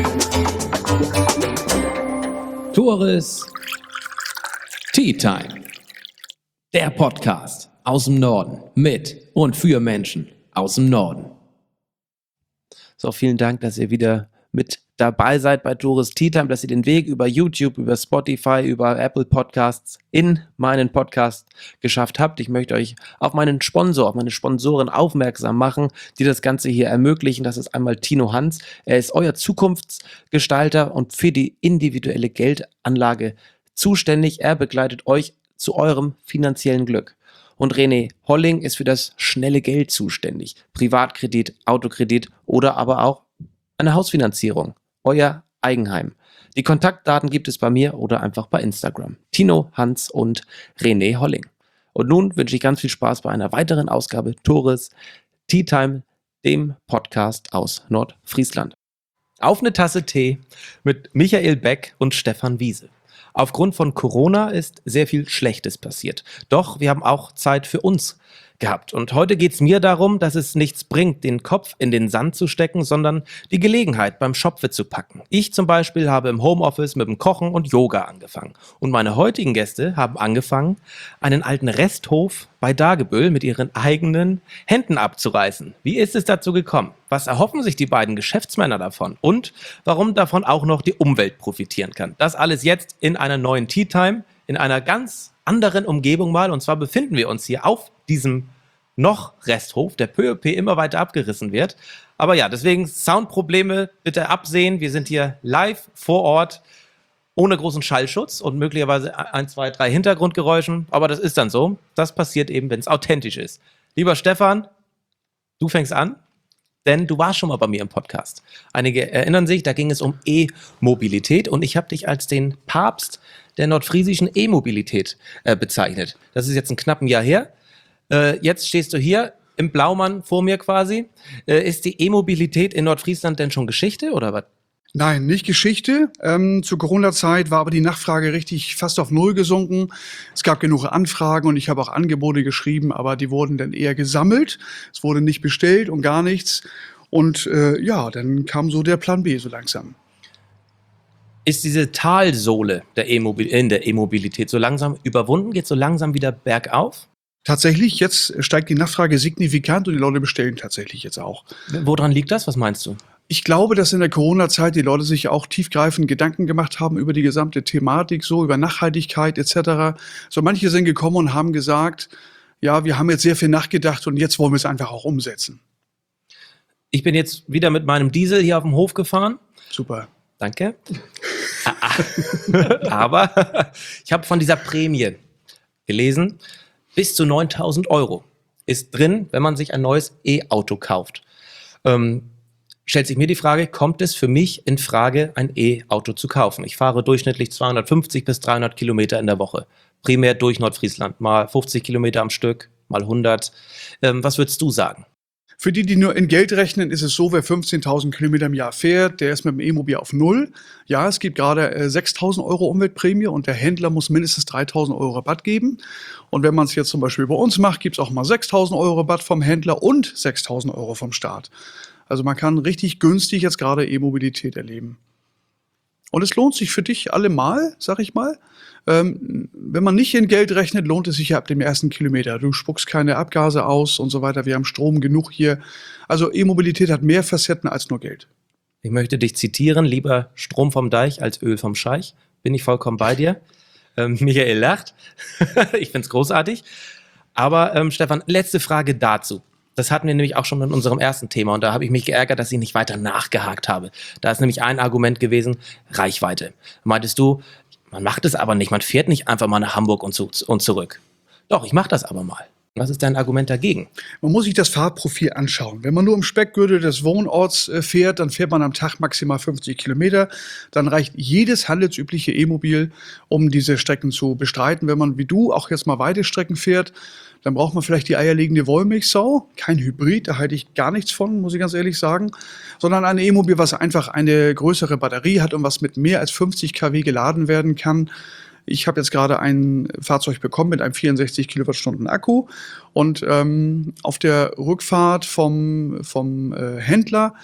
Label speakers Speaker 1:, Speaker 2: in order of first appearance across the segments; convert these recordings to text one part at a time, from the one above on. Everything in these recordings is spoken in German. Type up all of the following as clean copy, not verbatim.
Speaker 1: Tores Tea Time, der Podcast aus dem Norden mit und für Menschen aus dem Norden.
Speaker 2: So, vielen Dank, dass ihr wieder mit dabei seid bei Tores Tea Time, dass ihr den Weg über YouTube, über Spotify, über Apple Podcasts in meinen Podcast geschafft habt. Ich möchte euch auf meinen Sponsor, auf meine Sponsoren aufmerksam machen, die das Ganze hier ermöglichen. Das ist einmal Tino Hans. Er ist euer Zukunftsgestalter und für die individuelle Geldanlage zuständig. Er begleitet euch zu eurem finanziellen Glück. Und René Holling ist für das schnelle Geld zuständig. Privatkredit, Autokredit oder aber auch eine Hausfinanzierung. Euer Eigenheim. Die Kontaktdaten gibt es bei mir oder einfach bei Instagram. Tino, Hans und René Holling. Und nun wünsche ich ganz viel Spaß bei einer weiteren Ausgabe Tores Tea Time, dem Podcast aus Nordfriesland. Auf eine Tasse Tee mit Michael Beck und Stefan Wiese. Aufgrund von Corona ist sehr viel Schlechtes passiert. Doch wir haben auch Zeit für uns gehabt. Und heute geht es mir darum, dass es nichts bringt, den Kopf in den Sand zu stecken, sondern die Gelegenheit beim Schopfe zu packen. Ich zum Beispiel habe im Homeoffice mit dem Kochen und Yoga angefangen. Und meine heutigen Gäste haben angefangen, einen alten Resthof bei Dagebüll mit ihren eigenen Händen abzureißen. Wie ist es dazu gekommen? Was erhoffen sich die beiden Geschäftsmänner davon? Und warum davon auch noch die Umwelt profitieren kann? Das alles jetzt in einer neuen Tea Time, in einer ganz anderen Umgebung mal. Und zwar befinden wir uns hier auf diesem noch Resthof, der peu à peu immer weiter abgerissen wird. Aber ja, deswegen Soundprobleme bitte absehen. Wir sind hier live vor Ort, ohne großen Schallschutz und möglicherweise 1, 2, 3 Hintergrundgeräuschen. Aber das ist dann so. Das passiert eben, wenn es authentisch ist. Lieber Stefan, du fängst an, denn du warst schon mal bei mir im Podcast. Einige erinnern sich, da ging es um E-Mobilität und ich habe dich als den Papst der nordfriesischen E-Mobilität bezeichnet. Das ist jetzt ein knappen Jahr her. Jetzt stehst du hier im Blaumann vor mir quasi. Ist die E-Mobilität in Nordfriesland denn schon Geschichte oder was?
Speaker 3: Nein, nicht Geschichte. Zur Corona-Zeit war aber die Nachfrage richtig fast auf Null gesunken. Es gab genug Anfragen und ich habe auch Angebote geschrieben, aber die wurden dann eher gesammelt. Es wurde nicht bestellt und gar nichts. Und dann kam so der Plan B so langsam.
Speaker 2: Ist diese Talsohle in der E-Mobilität so langsam überwunden? Geht so langsam wieder bergauf?
Speaker 3: Tatsächlich, jetzt steigt die Nachfrage signifikant und die Leute bestellen tatsächlich jetzt auch.
Speaker 2: Woran liegt das? Was meinst du?
Speaker 3: Ich glaube, dass in der Corona-Zeit die Leute sich auch tiefgreifend Gedanken gemacht haben über die gesamte Thematik, so über Nachhaltigkeit etc. So manche sind gekommen und haben gesagt, ja, wir haben jetzt sehr viel nachgedacht und jetzt wollen wir es einfach auch umsetzen.
Speaker 2: Ich bin jetzt wieder mit meinem Diesel hier auf dem Hof gefahren.
Speaker 3: Super.
Speaker 2: Danke. Aber ich habe von dieser Prämie gelesen, bis zu 9.000 € ist drin, wenn man sich ein neues E-Auto kauft. Stellt sich mir die Frage, kommt es für mich in Frage, ein E-Auto zu kaufen? Ich fahre durchschnittlich 250 bis 300 Kilometer in der Woche. Primär durch Nordfriesland. Mal 50 Kilometer am Stück, mal 100. Was würdest du sagen?
Speaker 3: Für die nur in Geld rechnen, ist es so, wer 15.000 Kilometer im Jahr fährt, der ist mit dem E-Mobil auf Null. Ja, es gibt gerade 6.000 € Umweltprämie und der Händler muss mindestens 3.000 € Rabatt geben. Und wenn man es jetzt zum Beispiel bei uns macht, gibt es auch mal 6.000 € Rabatt vom Händler und 6.000 € vom Staat. Also man kann richtig günstig jetzt gerade E-Mobilität erleben. Und es lohnt sich für dich allemal, sag ich mal. Wenn man nicht in Geld rechnet, lohnt es sich ja ab dem ersten Kilometer. Du spuckst keine Abgase aus und so weiter. Wir haben Strom genug hier. Also E-Mobilität hat mehr Facetten als nur Geld.
Speaker 2: Ich möchte dich zitieren, lieber Strom vom Deich als Öl vom Scheich. Bin ich vollkommen bei dir. Michael lacht. Ich finde es großartig. Aber Stefan, letzte Frage dazu. Das hatten wir nämlich auch schon in unserem ersten Thema und da habe ich mich geärgert, dass ich nicht weiter nachgehakt habe. Da ist nämlich ein Argument gewesen, Reichweite. Meintest du, man macht es aber nicht, man fährt nicht einfach mal nach Hamburg und zurück. Doch, ich mache das aber mal. Was ist dein Argument dagegen?
Speaker 3: Man muss sich das Fahrprofil anschauen. Wenn man nur im Speckgürtel des Wohnorts fährt, dann fährt man am Tag maximal 50 Kilometer. Dann reicht jedes handelsübliche E-Mobil, um diese Strecken zu bestreiten. Wenn man wie du auch jetzt mal weite Strecken fährt, dann braucht man vielleicht die eierlegende Wollmilchsau. Kein Hybrid, da halte ich gar nichts von, muss ich ganz ehrlich sagen. Sondern ein E-Mobil, was einfach eine größere Batterie hat und was mit mehr als 50 kW geladen werden kann. Ich habe jetzt gerade ein Fahrzeug bekommen mit einem 64 Kilowattstunden Akku und auf der Rückfahrt vom Händler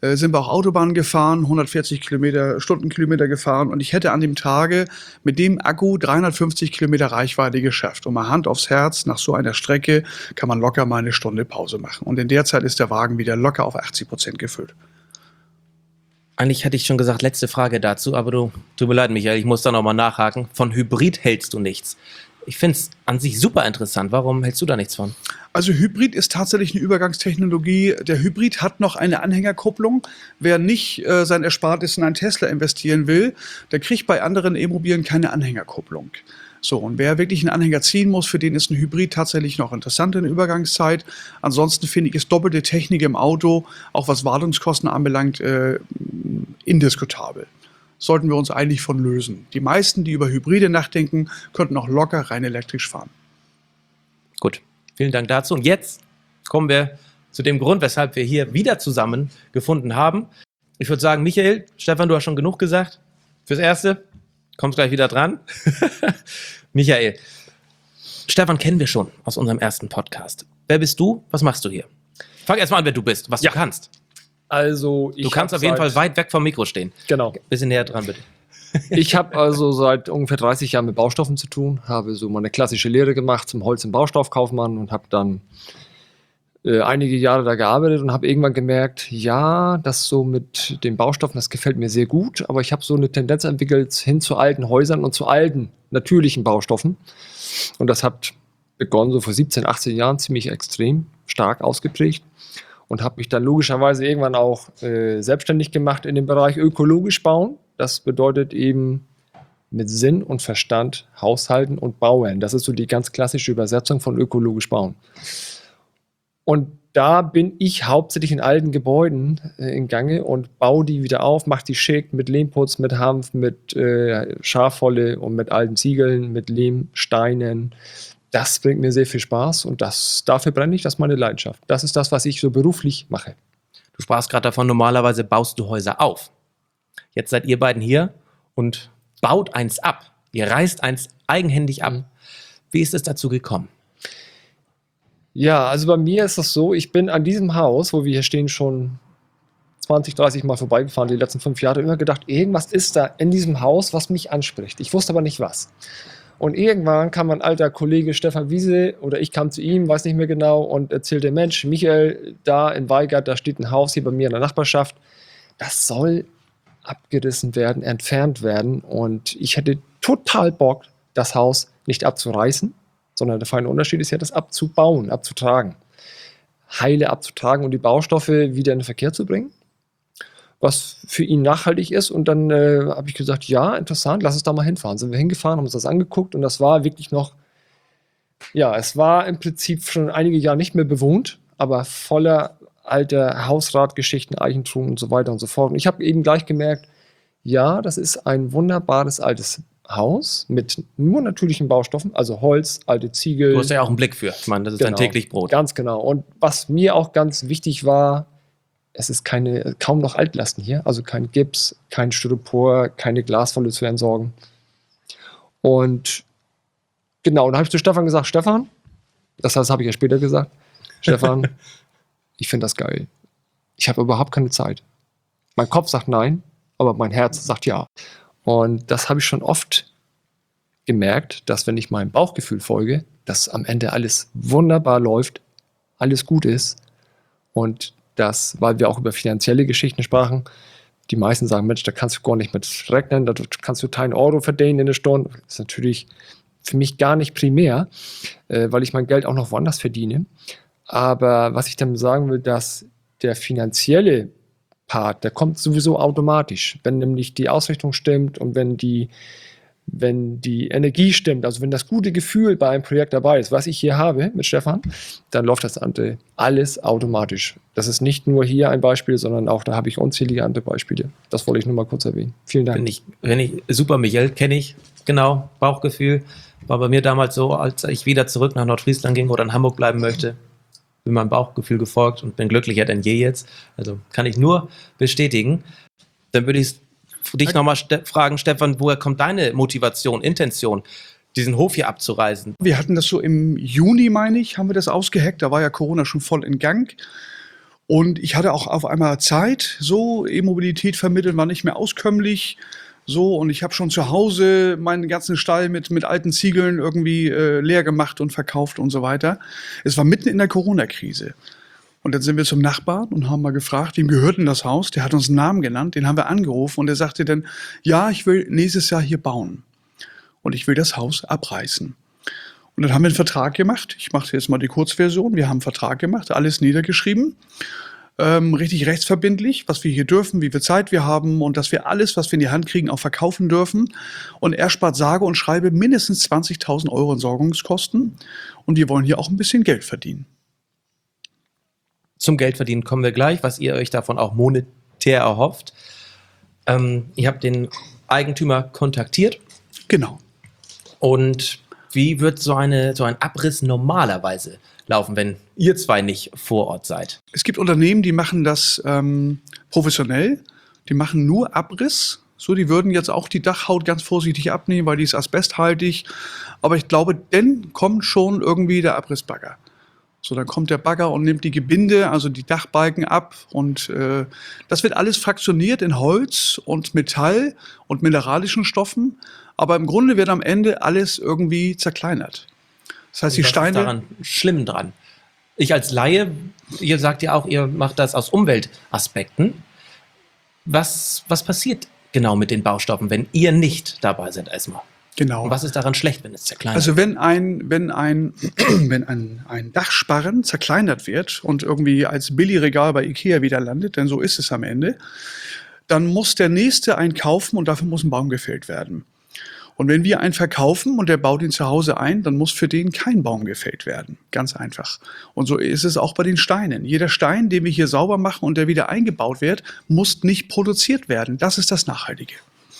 Speaker 3: sind wir auch Autobahn gefahren, 140 Stundenkilometer gefahren und ich hätte an dem Tage mit dem Akku 350 Kilometer Reichweite geschafft. Und mal Hand aufs Herz, nach so einer Strecke kann man locker mal eine Stunde Pause machen. Und in der Zeit ist der Wagen wieder locker auf 80% gefüllt.
Speaker 2: Eigentlich hätte ich schon gesagt, letzte Frage dazu, aber tut mir leid, Michael, ich muss da nochmal nachhaken. Von Hybrid hältst du nichts. Ich finde es an sich super interessant. Warum hältst du da nichts von?
Speaker 3: Also Hybrid ist tatsächlich eine Übergangstechnologie. Der Hybrid hat noch eine Anhängerkupplung. Wer nicht sein Erspartes in einen Tesla investieren will, der kriegt bei anderen E-Mobilen keine Anhängerkupplung. So, und wer wirklich einen Anhänger ziehen muss, für den ist ein Hybrid tatsächlich noch interessant in der Übergangszeit. Ansonsten finde ich, ist doppelte Technik im Auto, auch was Wartungskosten anbelangt, indiskutabel. Sollten wir uns eigentlich von lösen. Die meisten, die über Hybride nachdenken, könnten auch locker rein elektrisch fahren.
Speaker 2: Gut, vielen Dank dazu. Und jetzt kommen wir zu dem Grund, weshalb wir hier wieder zusammengefunden haben. Ich würde sagen, Michael, Stefan, du hast schon genug gesagt. Fürs Erste, kommst gleich wieder dran. Michael, Stefan kennen wir schon aus unserem ersten Podcast. Wer bist du? Was machst du hier? Fang erst mal an, wer du bist, was du kannst.
Speaker 4: Also
Speaker 2: Du kannst auf jeden Fall weit weg vom Mikro stehen.
Speaker 4: Genau.
Speaker 2: Bisschen näher dran, bitte.
Speaker 4: Ich habe also seit ungefähr 30 Jahren mit Baustoffen zu tun, habe so meine klassische Lehre gemacht zum Holz- und Baustoffkaufmann und habe dann einige Jahre da gearbeitet und habe irgendwann gemerkt, ja, das so mit den Baustoffen, das gefällt mir sehr gut, aber ich habe so eine Tendenz entwickelt hin zu alten Häusern und zu alten, natürlichen Baustoffen. Und das hat begonnen so vor 17, 18 Jahren, ziemlich extrem stark ausgeprägt. Und habe mich dann logischerweise irgendwann auch selbstständig gemacht in dem Bereich ökologisch bauen. Das bedeutet eben mit Sinn und Verstand haushalten und bauen. Das ist so die ganz klassische Übersetzung von ökologisch bauen. Und da bin ich hauptsächlich in alten Gebäuden in Gange und baue die wieder auf, mache die schick mit Lehmputz, mit Hanf, mit Schafwolle und mit alten Ziegeln, mit Lehmsteinen. Das bringt mir sehr viel Spaß und dafür brenne ich, das ist meine Leidenschaft. Das ist das, was ich so beruflich mache.
Speaker 2: Du sprachst gerade davon, normalerweise baust du Häuser auf. Jetzt seid ihr beiden hier und baut eins ab. Ihr reißt eins eigenhändig ab. Wie ist es dazu gekommen?
Speaker 4: Ja, also bei mir ist das so, ich bin an diesem Haus, wo wir hier stehen, schon 20, 30 Mal vorbeigefahren, die letzten 5 Jahre, immer gedacht, irgendwas ist da in diesem Haus, was mich anspricht. Ich wusste aber nicht was. Und irgendwann kam mein alter Kollege Stefan Wiese oder ich kam zu ihm, weiß nicht mehr genau, und erzählte, Mensch, Michael, da in Weigert, da steht ein Haus hier bei mir in der Nachbarschaft, das soll abgerissen werden, entfernt werden und ich hätte total Bock, das Haus nicht abzureißen, sondern der feine Unterschied ist ja, das abzubauen, abzutragen. Heile abzutragen und die Baustoffe wieder in den Verkehr zu bringen, was für ihn nachhaltig ist. Und dann habe ich gesagt, ja, interessant, lass uns da mal hinfahren. Sind wir hingefahren, haben uns das angeguckt und das war wirklich noch, ja, es war im Prinzip schon einige Jahre nicht mehr bewohnt, aber voller alter Hausratgeschichten, Eigentum und so weiter und so fort. Und ich habe eben gleich gemerkt, ja, das ist ein wunderbares altes Haus mit nur natürlichen Baustoffen, also Holz, alte Ziegel.
Speaker 2: Du hast ja auch einen Blick für. Ich meine, das ist dein täglich Brot.
Speaker 4: Ganz genau. Und was mir auch ganz wichtig war, es ist kaum noch Altlasten hier, also kein Gips, kein Styropor, keine Glaswolle zu entsorgen. Und genau, dann habe ich zu Stefan gesagt, Stefan, das habe ich ja später gesagt, Stefan, ich finde das geil. Ich habe überhaupt keine Zeit. Mein Kopf sagt nein, aber mein Herz sagt ja. Und das habe ich schon oft gemerkt, dass wenn ich meinem Bauchgefühl folge, dass am Ende alles wunderbar läuft, alles gut ist und das, weil wir auch über finanzielle Geschichten sprachen, die meisten sagen, Mensch, da kannst du gar nicht mit rechnen, da kannst du keinen Euro verdienen in der Stunde. Das ist natürlich für mich gar nicht primär, weil ich mein Geld auch noch woanders verdiene. Aber was ich damit sagen will, dass der finanzielle Part, der kommt sowieso automatisch, wenn nämlich die Ausrichtung stimmt und wenn die Energie stimmt, also wenn das gute Gefühl bei einem Projekt dabei ist, was ich hier habe mit Stefan, dann läuft das andere alles automatisch. Das ist nicht nur hier ein Beispiel, sondern auch da habe ich unzählige andere Beispiele. Das wollte ich nur mal kurz erwähnen. Vielen Dank.
Speaker 2: Finde ich super, Michael, kenne ich, genau, Bauchgefühl. War bei mir damals so, als ich wieder zurück nach Nordfriesland ging oder in Hamburg bleiben möchte, bin meinem Bauchgefühl gefolgt und bin glücklicher denn je jetzt. Also kann ich nur bestätigen. Dann würde ich dich nochmal fragen, Stefan, woher kommt deine Motivation, Intention, diesen Hof hier abzureißen?
Speaker 3: Wir hatten das so im Juni, meine ich, haben wir das ausgeheckt. Da war ja Corona schon voll in Gang. Und ich hatte auch auf einmal Zeit, so E-Mobilität vermitteln war nicht mehr auskömmlich. So, und ich habe schon zu Hause meinen ganzen Stall mit alten Ziegeln irgendwie leer gemacht und verkauft und so weiter. Es war mitten in der Corona-Krise. Und dann sind wir zum Nachbarn und haben mal gefragt, wem gehört denn das Haus? Der hat uns einen Namen genannt, den haben wir angerufen und der sagte dann, ja, ich will nächstes Jahr hier bauen. Und ich will das Haus abreißen. Und dann haben wir einen Vertrag gemacht. Ich mache jetzt mal die Kurzversion. Wir haben einen Vertrag gemacht, alles niedergeschrieben. Richtig rechtsverbindlich, was wir hier dürfen, wie viel Zeit wir haben und dass wir alles, was wir in die Hand kriegen, auch verkaufen dürfen. Und er spart sage und schreibe mindestens 20.000 Euro Entsorgungskosten. Und wir wollen hier auch ein bisschen Geld verdienen.
Speaker 2: Zum Geldverdienen kommen wir gleich, was ihr euch davon auch monetär erhofft. Ihr habt den Eigentümer kontaktiert.
Speaker 3: Genau.
Speaker 2: Und wie wird so ein Abriss normalerweise laufen, wenn ihr zwei nicht vor Ort seid?
Speaker 3: Es gibt Unternehmen, die machen das professionell. Die machen nur Abriss. So, die würden jetzt auch die Dachhaut ganz vorsichtig abnehmen, weil die ist asbesthaltig. Aber ich glaube, dann kommt schon irgendwie der Abrissbagger. So, dann kommt der Bagger und nimmt die Gebinde, also die Dachbalken ab. Und das wird alles fraktioniert in Holz und Metall und mineralischen Stoffen. Aber im Grunde wird am Ende alles irgendwie zerkleinert. Das heißt, die Steine.
Speaker 2: Was ist daran schlimm dran? Ich als Laie, ihr sagt ja auch, ihr macht das aus Umweltaspekten. Was passiert genau mit den Baustoffen, wenn ihr nicht dabei seid erstmal?
Speaker 3: Genau.
Speaker 2: Und was ist daran schlecht, wenn es zerkleinert?
Speaker 3: Also wenn ein Dachsparren zerkleinert wird und irgendwie als Billigregal bei Ikea wieder landet, denn so ist es am Ende, dann muss der Nächste einen kaufen und dafür muss ein Baum gefällt werden. Und wenn wir einen verkaufen und der baut ihn zu Hause ein, dann muss für den kein Baum gefällt werden. Ganz einfach. Und so ist es auch bei den Steinen. Jeder Stein, den wir hier sauber machen und der wieder eingebaut wird, muss nicht produziert werden. Das ist das Nachhaltige.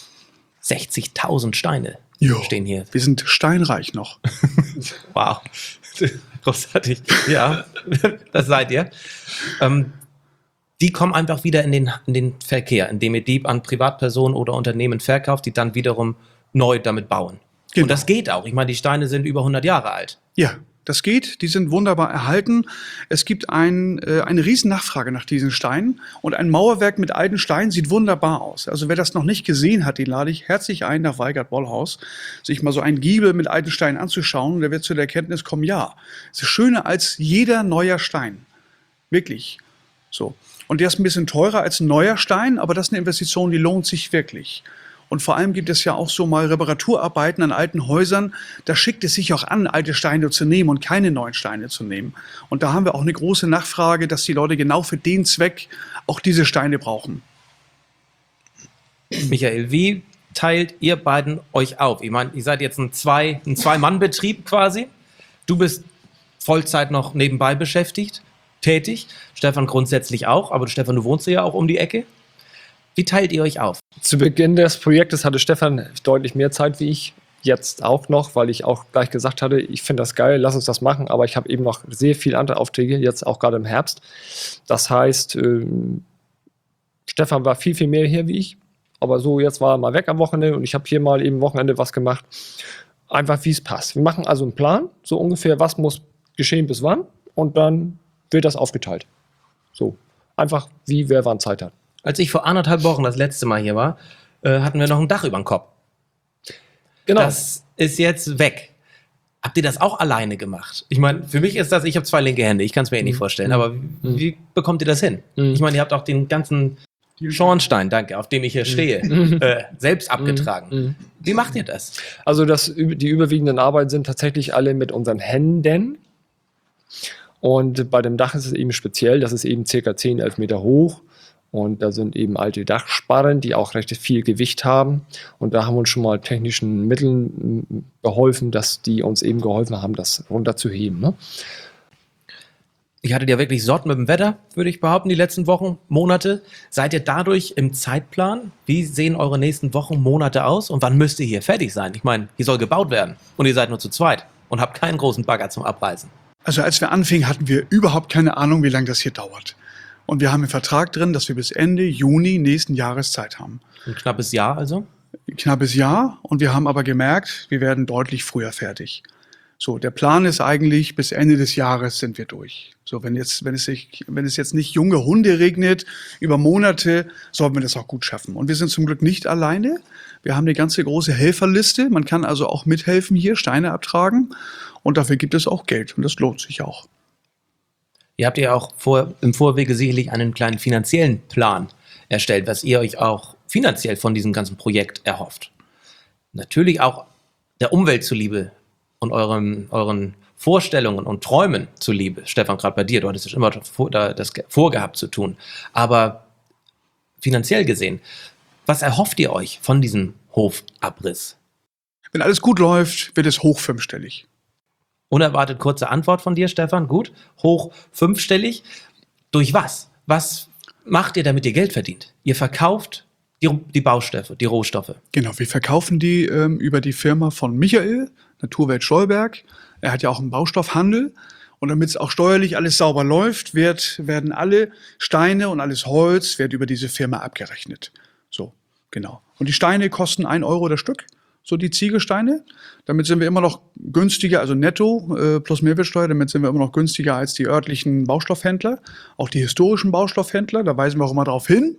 Speaker 2: 60.000 Steine stehen hier.
Speaker 3: Wir sind steinreich noch.
Speaker 2: Wow. Großartig. Ja, das seid ihr. Die kommen einfach wieder in den Verkehr, indem ihr die an Privatpersonen oder Unternehmen verkauft, die dann wiederum neu damit bauen.
Speaker 3: Genau.
Speaker 2: Und das geht auch. Ich meine, die Steine sind über 100 Jahre alt.
Speaker 3: Ja, das geht. Die sind wunderbar erhalten. Es gibt eine riesen Nachfrage nach diesen Steinen. Und ein Mauerwerk mit alten Steinen sieht wunderbar aus. Also wer das noch nicht gesehen hat, den lade ich herzlich ein, nach Weigert-Bollhaus, sich mal so einen Giebel mit alten Steinen anzuschauen. Und der wird zu der Erkenntnis kommen, ja, es ist schöner als jeder neuer Stein. Wirklich. So. Und der ist ein bisschen teurer als ein neuer Stein, aber das ist eine Investition, die lohnt sich wirklich. Und vor allem gibt es ja auch so mal Reparaturarbeiten an alten Häusern. Da schickt es sich auch an, alte Steine zu nehmen und keine neuen Steine zu nehmen. Und da haben wir auch eine große Nachfrage, dass die Leute genau für den Zweck auch diese Steine brauchen.
Speaker 2: Michael, wie teilt ihr beiden euch auf? Ich meine, ihr seid jetzt ein Zwei-Mann-Betrieb quasi. Du bist Vollzeit noch nebenbei beschäftigt, tätig. Stefan grundsätzlich auch. Aber Stefan, du wohnst ja auch um die Ecke. Wie teilt ihr euch auf?
Speaker 4: Zu Beginn des Projektes hatte Stefan deutlich mehr Zeit wie ich. Jetzt auch noch, weil ich auch gleich gesagt hatte, ich finde das geil, lass uns das machen. Aber ich habe eben noch sehr viele andere Aufträge, jetzt auch gerade im Herbst. Das heißt, Stefan war viel, viel mehr hier wie ich. Aber so, jetzt war er mal weg am Wochenende und ich habe hier mal eben Wochenende was gemacht. Einfach, wie es passt. Wir machen also einen Plan, so ungefähr, was muss geschehen bis wann. Und dann wird das aufgeteilt. So, einfach, wie wer wann Zeit hat.
Speaker 2: Als ich vor 1,5 Wochen das letzte Mal hier war, hatten wir noch ein Dach über dem Kopf.
Speaker 4: Genau.
Speaker 2: Das ist jetzt weg. Habt ihr das auch alleine gemacht? Ich meine, für mich ist das, ich habe 2 linke Hände, ich kann es mir nicht vorstellen, aber wie bekommt ihr das hin? Ich meine, ihr habt auch den ganzen Schornstein, danke, auf dem ich hier stehe, selbst abgetragen. Wie macht ihr das?
Speaker 4: Also die überwiegenden Arbeiten sind tatsächlich alle mit unseren Händen. Und bei dem Dach ist es eben speziell, das ist eben ca. 10, 11 Meter hoch. Und da sind eben alte Dachsparren, die auch recht viel Gewicht haben. Und da haben wir uns schon mal technischen Mitteln geholfen, dass die uns eben geholfen haben, das runterzuheben. Ne?
Speaker 2: Ich hatte ja wirklich Sort mit dem Wetter, würde ich behaupten, die letzten Wochen, Monate. Seid ihr dadurch im Zeitplan? Wie sehen eure nächsten Wochen, Monate aus? Und wann müsst ihr hier fertig sein? Ich meine, hier soll gebaut werden. Und ihr seid nur zu zweit und habt keinen großen Bagger zum Abreißen.
Speaker 3: Also als wir anfingen, hatten wir überhaupt keine Ahnung, wie lange das hier dauert. Und wir haben einen Vertrag drin, dass wir bis Ende Juni nächsten Jahres Zeit haben.
Speaker 2: Ein knappes Jahr also?
Speaker 3: Ein knappes Jahr. Und wir haben aber gemerkt, wir werden deutlich früher fertig. So, der Plan ist eigentlich, bis Ende des Jahres sind wir durch. So, wenn es jetzt nicht junge Hunde regnet über Monate, sollten wir das auch gut schaffen. Und wir sind zum Glück nicht alleine. Wir haben eine ganze große Helferliste. Man kann also auch mithelfen hier, Steine abtragen. Und dafür gibt es auch Geld. Und das lohnt sich auch.
Speaker 2: Ihr habt ja auch im Vorwege sicherlich einen kleinen finanziellen Plan erstellt, was ihr euch auch finanziell von diesem ganzen Projekt erhofft. Natürlich auch der Umwelt zuliebe und euren Vorstellungen und Träumen zuliebe. Stefan, gerade bei dir, du hattest immer das vorgehabt zu tun. Aber finanziell gesehen, was erhofft ihr euch von diesem Hofabriss?
Speaker 3: Wenn alles gut läuft, wird es hoch fünfstellig.
Speaker 2: Unerwartet kurze Antwort von dir, Stefan. Gut. Hoch fünfstellig. Durch was? Was macht ihr, damit ihr Geld verdient? Ihr verkauft die Baustoffe, die Rohstoffe.
Speaker 3: Genau, wir verkaufen die über die Firma von Michael, Naturwelt Stolberg. Er hat ja auch einen Baustoffhandel. Und damit es auch steuerlich alles sauber läuft, werden alle Steine und alles Holz wird über diese Firma abgerechnet. So, genau. Und die Steine kosten 1 Euro das Stück, so die Ziegelsteine. Damit sind wir immer noch günstiger, also netto plus Mehrwertsteuer, damit sind wir immer noch günstiger als die örtlichen Baustoffhändler, auch die historischen Baustoffhändler, da weisen wir auch immer darauf hin.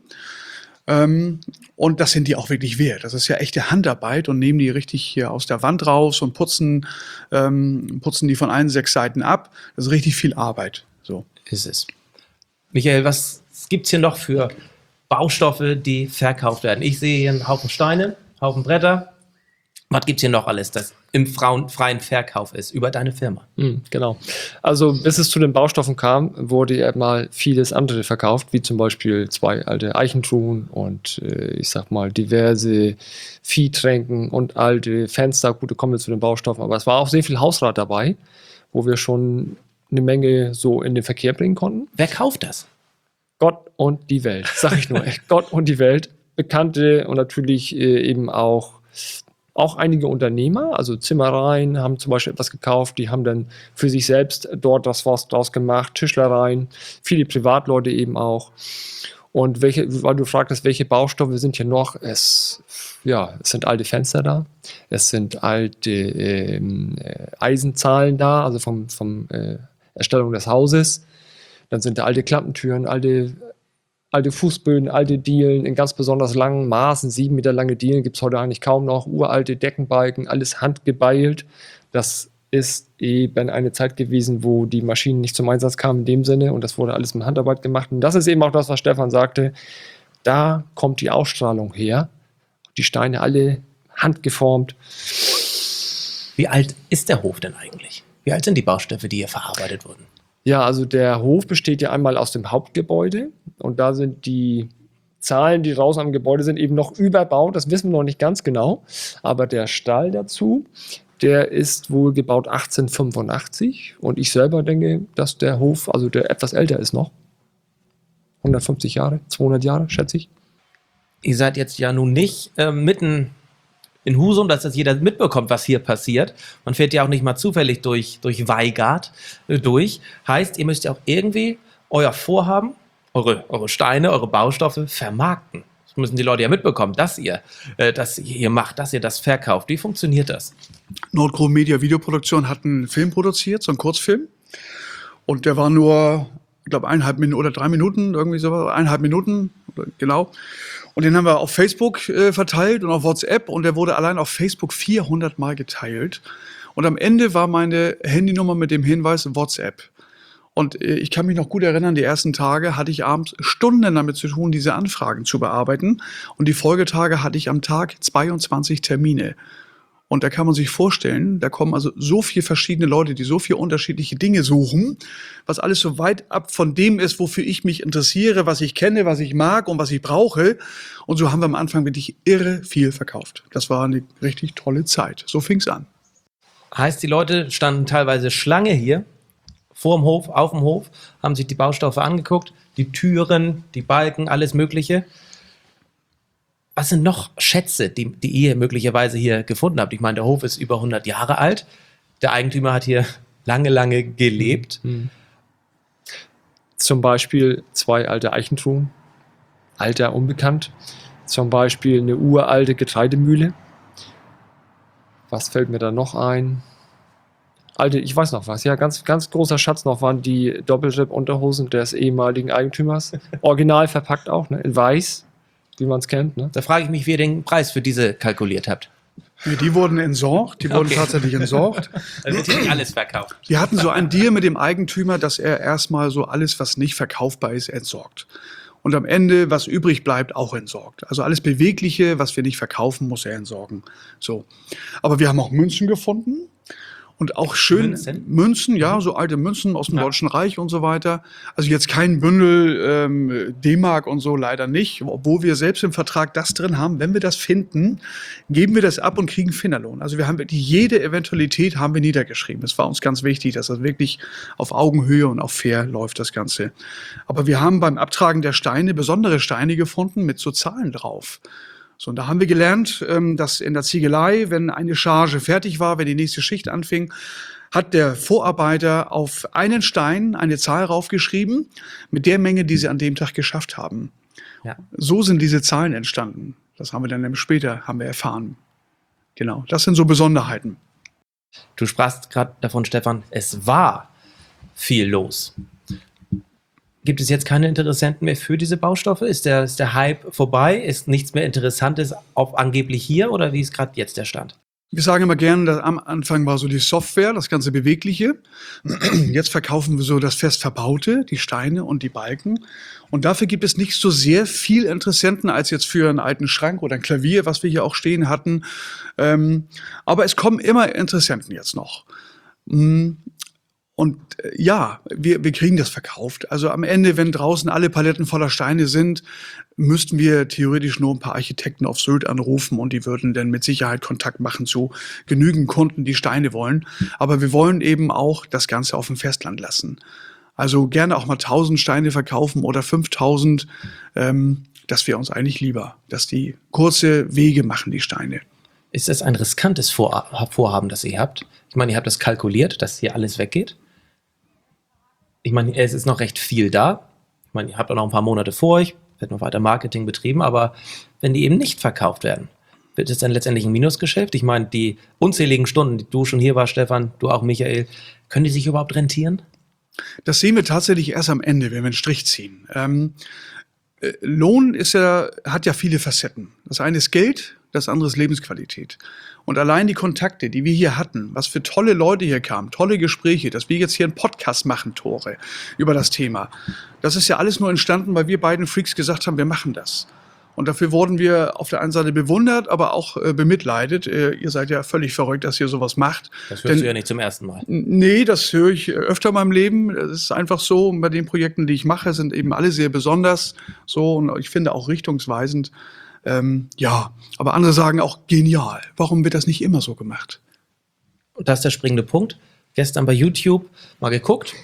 Speaker 3: Und das sind die auch wirklich wert. Das ist ja echte Handarbeit und nehmen die richtig hier aus der Wand raus und putzen die von allen 6 Seiten ab. Das ist richtig viel Arbeit. So
Speaker 2: ist es. Michael, was gibt's hier noch für Baustoffe, die verkauft werden? Ich sehe hier einen Haufen Steine, Haufen Bretter. Was gibt's hier noch alles, das im freien Verkauf ist, über deine Firma?
Speaker 4: Genau. Also bis es zu den Baustoffen kam, wurde ja mal vieles andere verkauft, wie zum Beispiel 2 alte Eichentruhen und ich sag mal diverse Viehtränken und alte Fenster. Gut, da kommen wir zu den Baustoffen, aber es war auch sehr viel Hausrat dabei, wo wir schon eine Menge so in den Verkehr bringen konnten.
Speaker 2: Wer kauft das?
Speaker 4: Gott und die Welt, sag ich nur. Gott und die Welt. Bekannte und natürlich eben auch einige Unternehmer, also Zimmereien, haben zum Beispiel etwas gekauft, die haben dann für sich selbst dort was draus gemacht, Tischlereien, viele Privatleute eben auch. Und weil du fragtest, welche Baustoffe sind hier noch? Es sind alte Fenster da, es sind alte Eisenzahlen da, also vom Erstellung des Hauses. Dann sind da alte Klappentüren, alte Fußböden, alte Dielen in ganz besonders langen Maßen, 7 Meter lange Dielen gibt es heute eigentlich kaum noch, uralte Deckenbalken, alles handgebeilt. Das ist eben eine Zeit gewesen, wo die Maschinen nicht zum Einsatz kamen in dem Sinne und das wurde alles mit Handarbeit gemacht. Und das ist eben auch das, was Stefan sagte, da kommt die Ausstrahlung her. Die Steine alle handgeformt.
Speaker 2: Wie alt ist der Hof denn eigentlich? Wie alt sind die Baustoffe, die hier verarbeitet wurden?
Speaker 4: Ja, also der Hof besteht ja einmal aus dem Hauptgebäude und da sind die Zahlen, die draußen am Gebäude sind, eben noch überbaut. Das wissen wir noch nicht ganz genau. Aber der Stall dazu, der ist wohl gebaut 1885 und ich selber denke, dass der Hof, also der etwas älter ist noch. 150 Jahre, 200 Jahre, schätze ich.
Speaker 2: Ihr seid jetzt ja nun nicht mitten in Husum, dass das jeder mitbekommt, was hier passiert. Man fährt ja auch nicht mal zufällig durch Weigart durch. Heißt, ihr müsst ja auch irgendwie euer Vorhaben, eure Steine, eure Baustoffe vermarkten. Das müssen die Leute ja mitbekommen, dass ihr das hier macht, dass ihr das verkauft. Wie funktioniert das?
Speaker 3: Nordgro Media Videoproduktion hat einen Film produziert, so einen Kurzfilm. Und der war nur, ich glaube, 1,5 Minuten oder 3 Minuten, irgendwie so, 1,5 Minuten, genau. Und den haben wir auf Facebook verteilt und auf WhatsApp und der wurde allein auf Facebook 400 Mal geteilt. Und am Ende war meine Handynummer mit dem Hinweis WhatsApp. Und ich kann mich noch gut erinnern, die ersten Tage hatte ich abends Stunden damit zu tun, diese Anfragen zu bearbeiten. Und die Folgetage hatte ich am Tag 22 Termine. Und da kann man sich vorstellen, da kommen also so viele verschiedene Leute, die so viele unterschiedliche Dinge suchen, was alles so weit ab von dem ist, wofür ich mich interessiere, was ich kenne, was ich mag und was ich brauche. Und so haben wir am Anfang wirklich irre viel verkauft. Das war eine richtig tolle Zeit. So fing es an.
Speaker 2: Heißt, die Leute standen teilweise Schlange hier, vor dem Hof, auf dem Hof, haben sich die Baustoffe angeguckt, die Türen, die Balken, alles Mögliche. Was sind noch Schätze, die ihr möglicherweise hier gefunden habt? Ich meine, der Hof ist über 100 Jahre alt. Der Eigentümer hat hier lange, lange gelebt.
Speaker 4: Zum Beispiel 2 alte Eichentruhen, alter unbekannt. Zum Beispiel eine uralte Getreidemühle. Was fällt mir da noch ein? Alte, ich weiß noch was, ja, ganz, ganz großer Schatz noch waren die Doppelripp-Unterhosen des ehemaligen Eigentümers. Original verpackt auch, ne? In weiß, wie man es kennt, ne?
Speaker 2: Da frage ich mich, wie ihr den Preis für diese kalkuliert habt.
Speaker 3: Nee, die wurden entsorgt, die wurden
Speaker 2: Okay.
Speaker 3: tatsächlich entsorgt.
Speaker 2: Da wird hier nicht alles verkauft.
Speaker 3: Wir hatten so einen Deal mit dem Eigentümer, dass er erstmal so alles, was nicht verkaufbar ist, entsorgt. Und am Ende, was übrig bleibt, auch entsorgt. Also alles Bewegliche, was wir nicht verkaufen, muss er entsorgen. So. Aber wir haben auch Münzen gefunden. Und auch schön Münzen, ja, so alte Münzen aus dem Deutschen Reich und so weiter. Also jetzt kein Bündel D-Mark und so leider nicht, obwohl wir selbst im Vertrag das drin haben. Wenn wir das finden, geben wir das ab und kriegen Finderlohn. Also wir haben wirklich jede Eventualität haben wir niedergeschrieben. Es war uns ganz wichtig, dass das wirklich auf Augenhöhe und auf fair läuft, das Ganze. Aber wir haben beim Abtragen der Steine besondere Steine gefunden mit so Zahlen drauf. So, und da haben wir gelernt, dass in der Ziegelei, wenn eine Charge fertig war, wenn die nächste Schicht anfing, hat der Vorarbeiter auf einen Stein eine Zahl raufgeschrieben mit der Menge, die sie an dem Tag geschafft haben.
Speaker 2: Ja.
Speaker 3: So sind diese Zahlen entstanden. Das haben wir dann später haben wir erfahren. Genau, das sind so Besonderheiten.
Speaker 2: Du sprachst gerade davon, Stefan, es war viel los. Gibt es jetzt keine Interessenten mehr für diese Baustoffe? Ist der Hype vorbei? Ist nichts mehr Interessantes auf angeblich hier oder wie ist gerade jetzt der Stand?
Speaker 3: Wir sagen immer gerne, dass am Anfang war so die Software, das ganze Bewegliche. Jetzt verkaufen wir so das fest Verbaute, die Steine und die Balken. Und dafür gibt es nicht so sehr viel Interessenten als jetzt für einen alten Schrank oder ein Klavier, was wir hier auch stehen hatten. Aber es kommen immer Interessenten jetzt noch. Und ja, wir kriegen das verkauft. Also am Ende, wenn draußen alle Paletten voller Steine sind, müssten wir theoretisch nur ein paar Architekten auf Sylt anrufen und die würden dann mit Sicherheit Kontakt machen zu genügend Kunden, die Steine wollen. Aber wir wollen eben auch das Ganze auf dem Festland lassen. Also gerne auch mal 1000 Steine verkaufen oder 5000. Das wäre uns eigentlich lieber, dass die kurze Wege machen, die Steine.
Speaker 2: Ist das ein riskantes Vorhaben, das ihr habt? Ich meine, ihr habt das kalkuliert, dass hier alles weggeht. Ich meine, es ist noch recht viel da. Ich meine, ihr habt auch noch ein paar Monate vor euch, wird noch weiter Marketing betrieben, aber wenn die eben nicht verkauft werden, wird es dann letztendlich ein Minusgeschäft? Ich meine, die unzähligen Stunden, die du schon hier warst, Stefan, du auch, Michael, können die sich überhaupt rentieren?
Speaker 3: Das sehen wir tatsächlich erst am Ende, wenn wir einen Strich ziehen. Lohn hat ja viele Facetten. Das eine ist Geld, das andere ist Lebensqualität. Und allein die Kontakte, die wir hier hatten, was für tolle Leute hier kamen, tolle Gespräche, dass wir jetzt hier einen Podcast machen, Tore, über das Thema. Das ist ja alles nur entstanden, weil wir beiden Freaks gesagt haben, wir machen das. Und dafür wurden wir auf der einen Seite bewundert, aber auch bemitleidet. Ihr seid ja völlig verrückt, dass ihr sowas macht.
Speaker 2: Das hörst du ja nicht zum ersten Mal.
Speaker 3: Nee, das höre ich öfter in meinem Leben. Es ist einfach so, bei den Projekten, die ich mache, sind eben alle sehr besonders. So, und ich finde auch richtungsweisend. Ja, aber andere sagen auch genial. Warum wird das nicht immer so gemacht?
Speaker 2: Und das ist der springende Punkt. Gestern bei YouTube mal geguckt.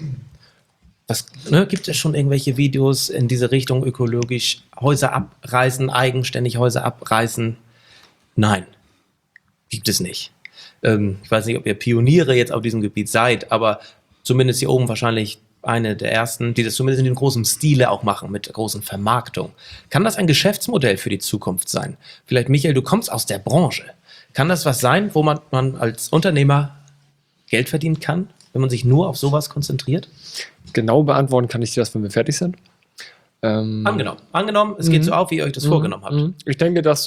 Speaker 2: Gibt es schon irgendwelche Videos in diese Richtung, ökologisch Häuser abreißen, eigenständig Häuser abreißen? Nein, gibt es nicht. Ich weiß nicht, ob ihr Pioniere jetzt auf diesem Gebiet seid, aber zumindest hier oben wahrscheinlich eine der ersten, die das zumindest in dem großen Stile auch machen, mit großen Vermarktung. Kann das ein Geschäftsmodell für die Zukunft sein? Vielleicht, Michael, du kommst aus der Branche. Kann das was sein, wo man als Unternehmer Geld verdienen kann, wenn man sich nur auf sowas konzentriert?
Speaker 4: Genau beantworten kann ich dir das, wenn wir fertig sind.
Speaker 2: Angenommen, es geht so auf, wie ihr euch das vorgenommen habt.
Speaker 4: Ich denke, dass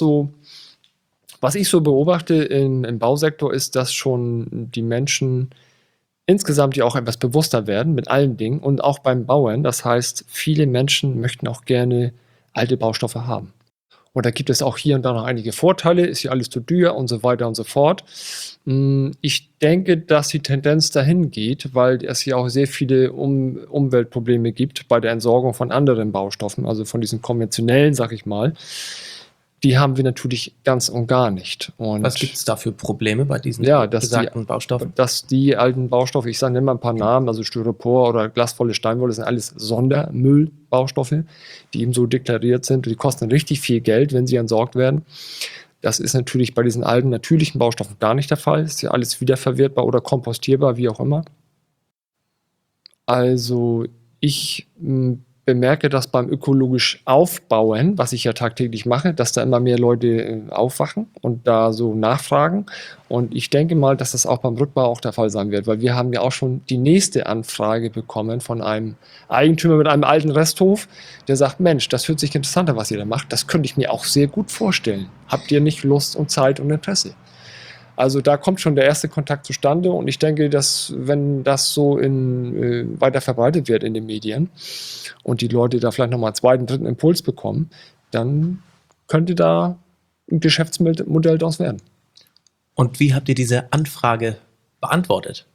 Speaker 4: was ich so beobachte im Bausektor ist, dass schon die Menschen insgesamt ja auch etwas bewusster werden mit allen Dingen und auch beim Bauen. Das heißt, viele Menschen möchten auch gerne alte Baustoffe haben. Und da gibt es auch hier und da noch einige Vorteile, ist ja alles zu teuer und so weiter und so fort. Ich denke, dass die Tendenz dahin geht, weil es ja auch sehr viele Umweltprobleme gibt bei der Entsorgung von anderen Baustoffen, also von diesen konventionellen, sag ich mal. Die haben wir natürlich ganz und gar nicht. Und
Speaker 2: was gibt es da für Probleme bei diesen
Speaker 4: besagten
Speaker 2: Baustoffen?
Speaker 4: Dass die alten Baustoffe, ich nenne mal ein paar Namen, also Styropor oder glasvolle Steinwolle, sind alles Sondermüllbaustoffe, die eben so deklariert sind. Die kosten richtig viel Geld, wenn sie entsorgt werden. Das ist natürlich bei diesen alten, natürlichen Baustoffen gar nicht der Fall. Ist ja alles wiederverwertbar oder kompostierbar, wie auch immer. Also ich bemerke das beim ökologisch Aufbauen, was ich ja tagtäglich mache, dass da immer mehr Leute aufwachen und da so nachfragen. Und ich denke mal, dass das auch beim Rückbau auch der Fall sein wird, weil wir haben ja auch schon die nächste Anfrage bekommen von einem Eigentümer mit einem alten Resthof, der sagt, Mensch, das hört sich interessanter, was ihr da macht. Das könnte ich mir auch sehr gut vorstellen. Habt ihr nicht Lust und Zeit und Interesse? Also da kommt schon der erste Kontakt zustande und ich denke, dass wenn das so weiter verbreitet wird in den Medien und die Leute da vielleicht nochmal einen zweiten, dritten Impuls bekommen, dann könnte da ein Geschäftsmodell daraus werden.
Speaker 2: Und wie habt ihr diese Anfrage beantwortet?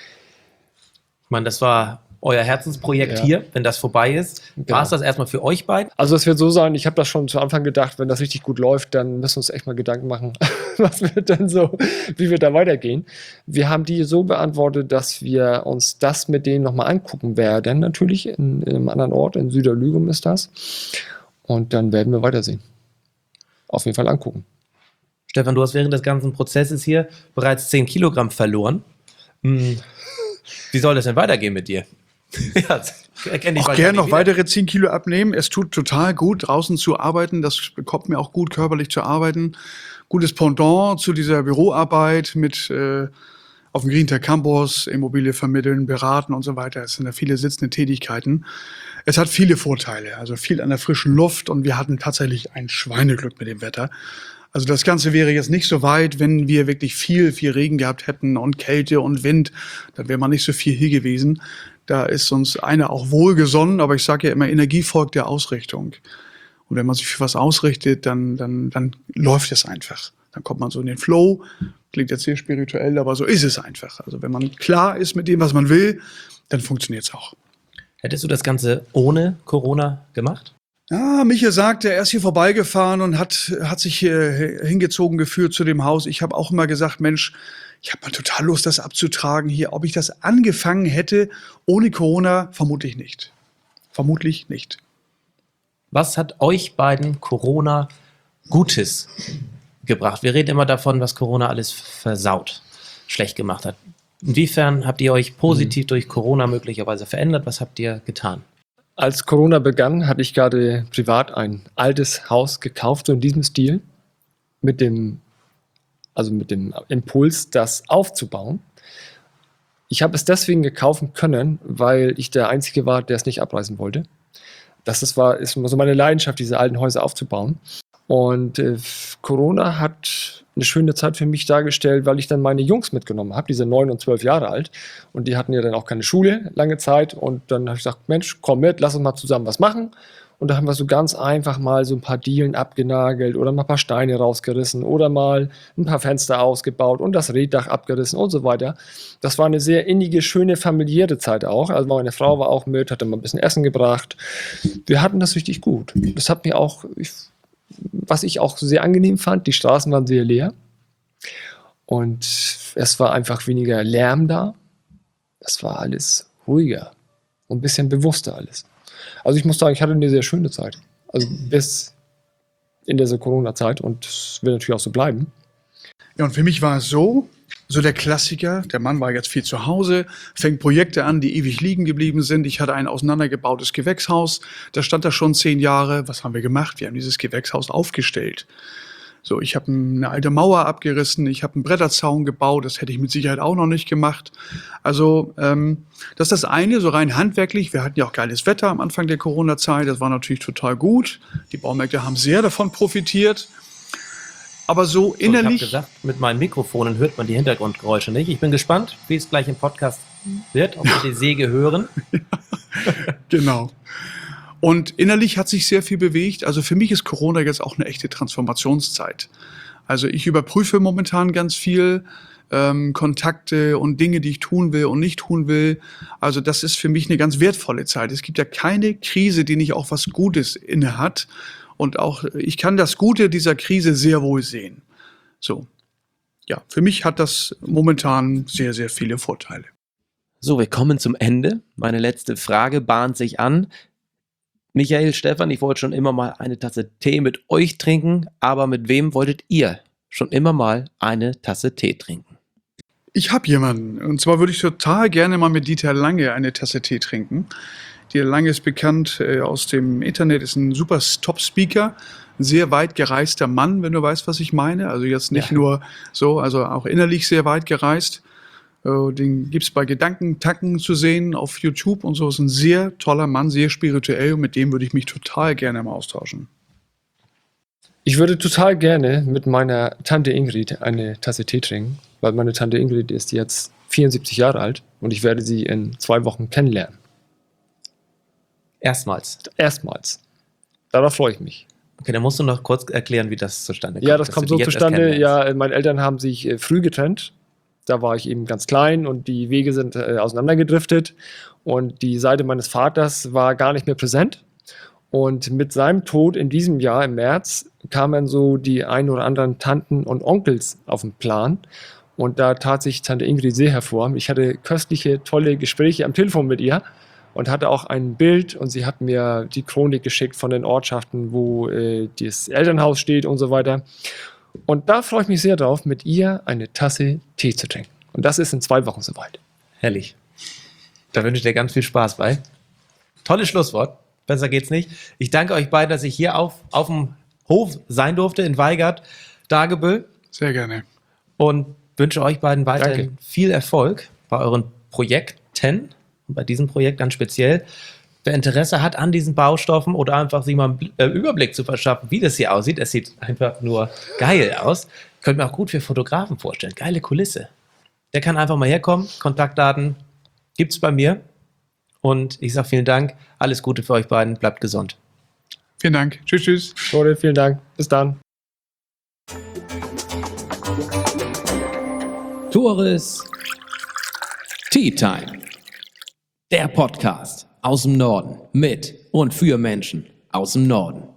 Speaker 2: Ich meine, das war euer Herzensprojekt hier, wenn das vorbei ist.
Speaker 4: Genau.
Speaker 2: War es das erstmal für euch beiden?
Speaker 4: Also es wird so sein, ich habe das schon zu Anfang gedacht, wenn das richtig gut läuft, dann müssen wir uns echt mal Gedanken machen, was wird denn so, wie wir da weitergehen. Wir haben die so beantwortet, dass wir uns das mit denen nochmal angucken werden, natürlich in einem anderen Ort, in Süderlügum ist das. Und dann werden wir weitersehen. Auf jeden Fall angucken.
Speaker 2: Stefan, du hast während des ganzen Prozesses hier bereits 10 Kilogramm verloren. Wie soll das denn weitergehen mit dir? Ja, erkenne ich
Speaker 3: Auch gerne noch weitere 10 Kilo abnehmen. Es tut total gut, draußen zu arbeiten. Das bekommt mir auch gut, körperlich zu arbeiten. Gutes Pendant zu dieser Büroarbeit mit auf dem Green Tech Campus, Immobilie vermitteln, beraten und so weiter. Es sind ja viele sitzende Tätigkeiten. Es hat viele Vorteile, also viel an der frischen Luft und wir hatten tatsächlich ein Schweineglück mit dem Wetter. Also das Ganze wäre jetzt nicht so weit, wenn wir wirklich viel Regen gehabt hätten und Kälte und Wind, dann wäre man nicht so viel hier gewesen. Da ist uns einer auch wohlgesonnen, aber ich sage ja immer, Energie folgt der Ausrichtung. Und wenn man sich für was ausrichtet, dann läuft es einfach. Dann kommt man so in den Flow. Klingt jetzt sehr spirituell, aber so ist es einfach. Also wenn man klar ist mit dem, was man will, dann funktioniert es auch.
Speaker 2: Hättest du das Ganze ohne Corona gemacht?
Speaker 3: Ja, Michael sagte, er ist hier vorbeigefahren und hat sich hier hingezogen gefühlt zu dem Haus. Ich habe auch immer gesagt, Mensch, ich habe mal total Lust, das abzutragen hier. Ob ich das angefangen hätte ohne Corona, vermutlich nicht. Vermutlich nicht.
Speaker 2: Was hat euch beiden Corona Gutes gebracht? Wir reden immer davon, was Corona alles versaut, schlecht gemacht hat. Inwiefern habt ihr euch positiv durch Corona möglicherweise verändert? Was habt ihr getan?
Speaker 4: Als Corona begann, hatte ich gerade privat ein altes Haus gekauft, so in diesem Stil, mit dem Impuls, das aufzubauen. Ich habe es deswegen gekauft können, weil ich der Einzige war, der es nicht abreißen wollte. Das ist so meine Leidenschaft, diese alten Häuser aufzubauen. Und Corona hat eine schöne Zeit für mich dargestellt, weil ich dann meine Jungs mitgenommen habe, die sind 9 und 12 Jahre alt. Und die hatten ja dann auch keine Schule lange Zeit. Und dann habe ich gesagt, Mensch, komm mit, lass uns mal zusammen was machen. Und da haben wir so ganz einfach mal so ein paar Dielen abgenagelt oder mal ein paar Steine rausgerissen oder mal ein paar Fenster ausgebaut und das Reetdach abgerissen und so weiter. Das war eine sehr innige, schöne, familiäre Zeit auch. Also meine Frau war auch mit, hat dann mal ein bisschen Essen gebracht. Wir hatten das richtig gut. Das hat mir auch... Was ich auch sehr angenehm fand, die Straßen waren sehr leer und es war einfach weniger Lärm da. Es war alles ruhiger und ein bisschen bewusster alles. Also ich muss sagen, ich hatte eine sehr schöne Zeit. Also bis in dieser Corona-Zeit und es wird natürlich auch so bleiben.
Speaker 3: Ja, und für mich war es so der Klassiker, der Mann war jetzt viel zu Hause, fängt Projekte an, die ewig liegen geblieben sind. Ich hatte ein auseinandergebautes Gewächshaus, da stand da schon 10 Jahre. Was haben wir gemacht? Wir haben dieses Gewächshaus aufgestellt. So, ich habe eine alte Mauer abgerissen, ich habe einen Bretterzaun gebaut, das hätte ich mit Sicherheit auch noch nicht gemacht. Also, das ist das eine, so rein handwerklich. Wir hatten ja auch geiles Wetter am Anfang der Corona-Zeit, das war natürlich total gut. Die Baumärkte haben sehr davon profitiert. Aber so innerlich...
Speaker 2: Ich habe gesagt, mit meinen Mikrofonen hört man die Hintergrundgeräusche nicht. Ich bin gespannt, wie es gleich im Podcast wird, ob wir die Säge hören.
Speaker 3: Genau. Und innerlich hat sich sehr viel bewegt. Also für mich ist Corona jetzt auch eine echte Transformationszeit. Also ich überprüfe momentan ganz viel Kontakte und Dinge, die ich tun will und nicht tun will. Also das ist für mich eine ganz wertvolle Zeit. Es gibt ja keine Krise, die nicht auch was Gutes inne hat. Und auch ich kann das Gute dieser Krise sehr wohl sehen. So, ja, für mich hat das momentan sehr, sehr viele Vorteile.
Speaker 2: So, wir kommen zum Ende. Meine letzte Frage bahnt sich an. Michael, Stefan, ich wollte schon immer mal eine Tasse Tee mit euch trinken, aber mit wem wolltet ihr schon immer mal eine Tasse Tee trinken?
Speaker 3: Ich habe jemanden, und zwar würde ich total gerne mal mit Dieter Lange eine Tasse Tee trinken. Der Lange ist bekannt aus dem Internet, ist ein super Top-Speaker, ein sehr weit gereister Mann, wenn du weißt, was ich meine. Also jetzt nicht nur so, also auch innerlich sehr weit gereist. Den gibt es bei Gedankentacken zu sehen auf YouTube und so. Ist ein sehr toller Mann, sehr spirituell und mit dem würde ich mich total gerne mal austauschen.
Speaker 4: Ich würde total gerne mit meiner Tante Ingrid eine Tasse Tee trinken, weil meine Tante Ingrid ist jetzt 74 Jahre alt und ich werde sie in 2 Wochen kennenlernen.
Speaker 2: Erstmals.
Speaker 4: Erstmals. Darauf freue ich mich.
Speaker 2: Okay, dann musst du noch kurz erklären, wie das zustande kommt.
Speaker 4: Ja, das
Speaker 2: dass
Speaker 4: kommt
Speaker 2: du
Speaker 4: so
Speaker 2: die jetzt erst
Speaker 4: zustande.
Speaker 2: kennenlernst.
Speaker 4: Ja, meine Eltern haben sich früh getrennt. Da war ich eben ganz klein und die Wege sind auseinandergedriftet. Und die Seite meines Vaters war gar nicht mehr präsent. Und mit seinem Tod in diesem Jahr, im März, kamen so die ein oder anderen Tanten und Onkels auf den Plan. Und da tat sich Tante Ingrid sehr hervor. Ich hatte köstliche, tolle Gespräche am Telefon mit ihr und hatte auch ein Bild. Und sie hat mir die Chronik geschickt von den Ortschaften, wo das Elternhaus steht und so weiter. Und da freue ich mich sehr drauf, mit ihr eine Tasse Tee zu trinken. Und das ist in 2 Wochen soweit.
Speaker 2: Herrlich. Da wünsche ich dir ganz viel Spaß bei. Tolles Schlusswort. Besser geht's nicht. Ich danke euch beiden, dass ich hier auf dem Hof sein durfte in Weigert, Dagebüll.
Speaker 3: Sehr gerne.
Speaker 2: Und wünsche euch beiden weiterhin
Speaker 4: Danke.
Speaker 2: viel Erfolg bei euren Projekten und bei diesem Projekt ganz speziell. Wer Interesse hat an diesen Baustoffen oder einfach sich mal einen Überblick zu verschaffen, wie das hier aussieht, es sieht einfach nur geil aus. Könnt mir auch gut für Fotografen vorstellen. Geile Kulisse. Der kann einfach mal herkommen. Kontaktdaten gibt's bei mir. Und ich sage vielen Dank. Alles Gute für euch beiden. Bleibt gesund.
Speaker 3: Vielen Dank. Tschüss, tschüss.
Speaker 4: Florian, vielen Dank. Bis dann.
Speaker 1: Tores Tea Time. Der Podcast aus dem Norden mit und für Menschen aus dem Norden.